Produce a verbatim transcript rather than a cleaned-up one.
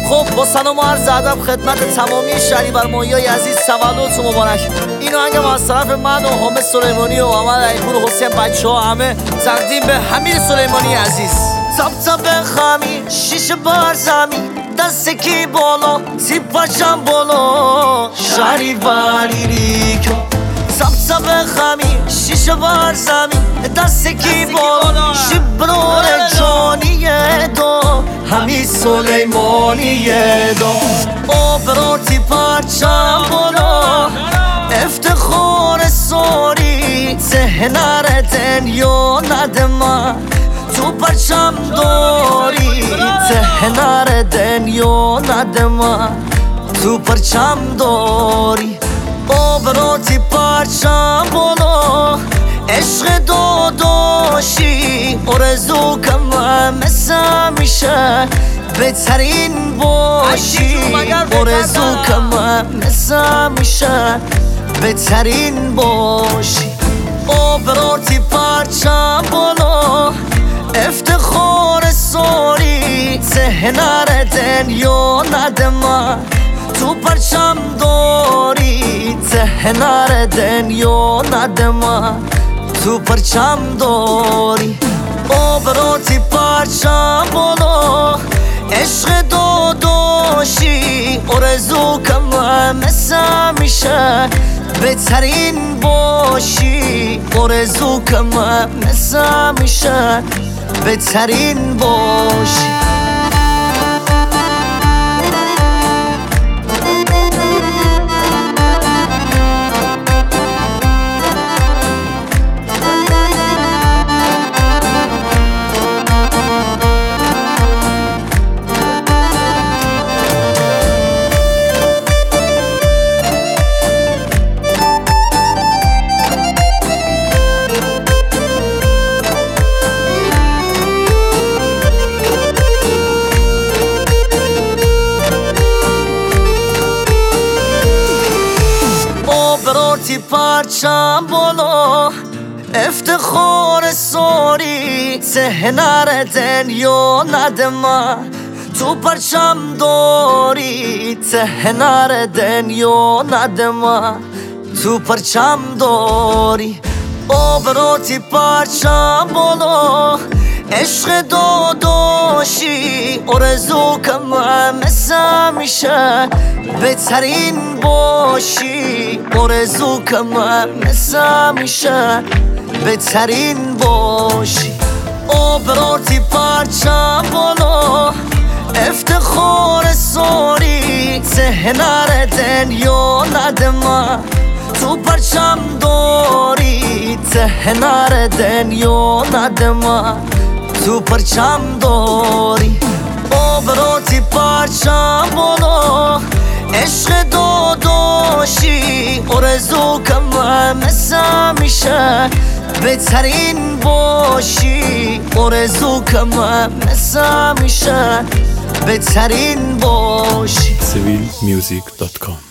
خب با سلام و عرض ادب خدمت تمامی شهریور ماهیای عزیز، تولدتون مبارک. این آهنگم از طرف من و حامد سلیمانی و محمد علیپور و حسین بچه ها همه تقدیم به حمید سلیمانی عزیز. تاب تاب خمی شیشه بار زمین دست کی بالا سیپاشم بالا شهریوری ریکو. تاب تاب خمی شیشه بار زمین دست کی بالا شبرور جانیه دو حمید سلیمانیه دو. آبراتی پرچم بالا افتخار ساری ذهنر دنیا ندما تو پرچم داری ذهنر دنیا ندما تو پرچم داری. آبراتی پرچم بالا عشق داداشی آرزو کنم مثل همیشه بهترین باشی آرزو کنم مثل همیشه بهترین باشی. آبراتی پرچم بالا افتخار ساری ذهنر دنیا ندما تو پرچم داری ذهنر دنیا ندما تو پرچم داری. آبراتی پرچم بالا عشق داداشی آرزو کنم مثل همیشه بهترین باشی آرزو کنم مثل همیشه بهترین باشی. آبراتی پرچم بالا افتخار ساری ذهنر دنیا ندما تو پرچم داری ذهنر دنیا ندما تو پرچم داری. آبراتی پرچم بالا عشق داداشی آرزو کنم مثل همیشه بهترین باشی آرزو کنم مثل همیشه بهترین باشی. آبراتی پرچم بالا افتخار ساری ذهنر دنیا ندما تو پرچم داری ذهنر دنیا ندما تو پرچم داری. آبراتی پرچم بالا عشق داداشی آرزو کنم مثل همیشه بهترین باشی آرزو کنم مثل همیشه بهترین باشی. سویل میوزیک دات کام